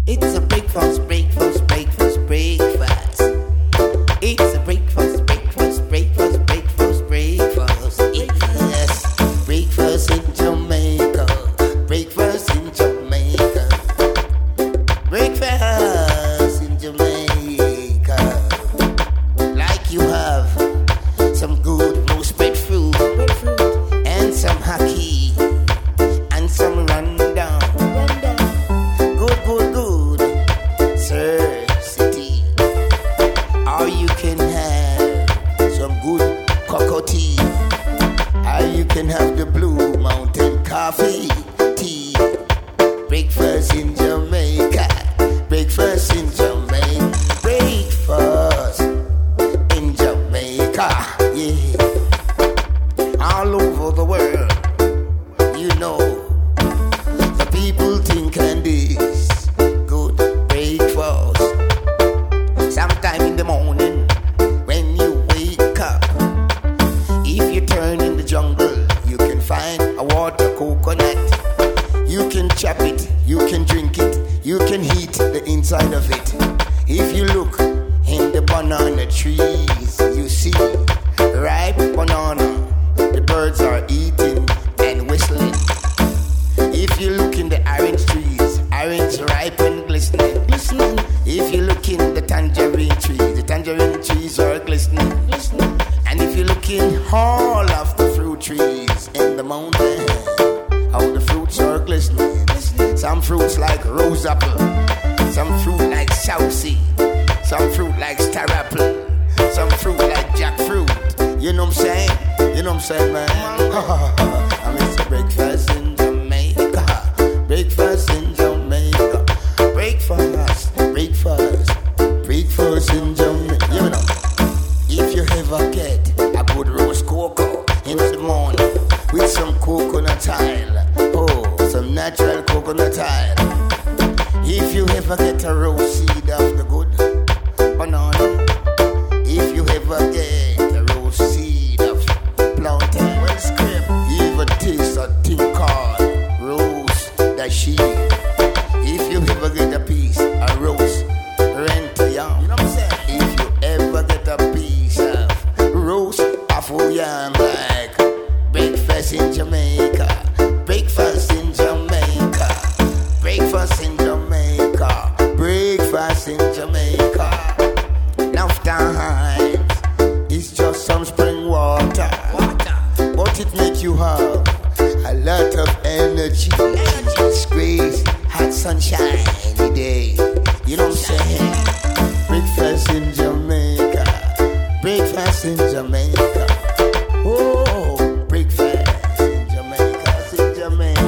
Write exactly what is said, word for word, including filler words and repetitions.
It's a breakfast, breakfast, breakfast, breakfast. It's a breakfast, breakfast, breakfast, breakfast, breakfast. Yes, breakfast in Jamaica, breakfast in Jamaica, breakfast in Jamaica. Like you have some good roast breadfruit and some hockey and some rundown. Good, good, good, Sir City. Or you can have some good cocoa tea. Or you can have the Blue Mountain coffee tea. Breakfast in Jamaica. Breakfast in Jamaica. Breakfast in Jamaica. Yeah. All over the world, you know, the people think candy's good breakfast. Sometime in the morning, when you wake up, if you turn in the jungle, you can find a water coconut. You can chop it, you can drink it, you can heat the inside of it. If you look in the banana trees, you see ripe banana. The birds are eating and whistling. If you look in the orange trees, orange ripe and glistening, glistening. If you look in the tangerine trees, the tangerine trees are glistening, glistening. And if you look in all of the fruit trees in the mountain, how the fruits are glistening, glistening. Some fruits like rose apple, some fruit like saucy, some fruit like star apple, some fruit like jackfruit. You know what I'm saying? You know what I'm saying, man? I mean, it's a breakfast in Jamaica. Breakfast in Jamaica. Breakfast, breakfast, breakfast in Jamaica. You know, if you ever get a good roast cocoa in the morning with some coconut oil, oh, some natural coconut oil. If you ever get a rose seed of the good banana, if you ever get a rose seed of plantain, well, scrape, you ever taste a thing called rose that she. If you ever get a piece of rose rent yam, you know what I'm saying? If you ever get a piece of rose apple yam, like breakfast in Jamaica, breakfast in Jamaica, breakfast in Jamaica, breakfast in Jamaica. Enough times it's just some spring water, water. But it make you have a lot of energy. Energy. Grace, hot sunshine day. You know what I'm saying? Breakfast in Jamaica, breakfast in Jamaica. Oh, breakfast in Jamaica, in Jamaica.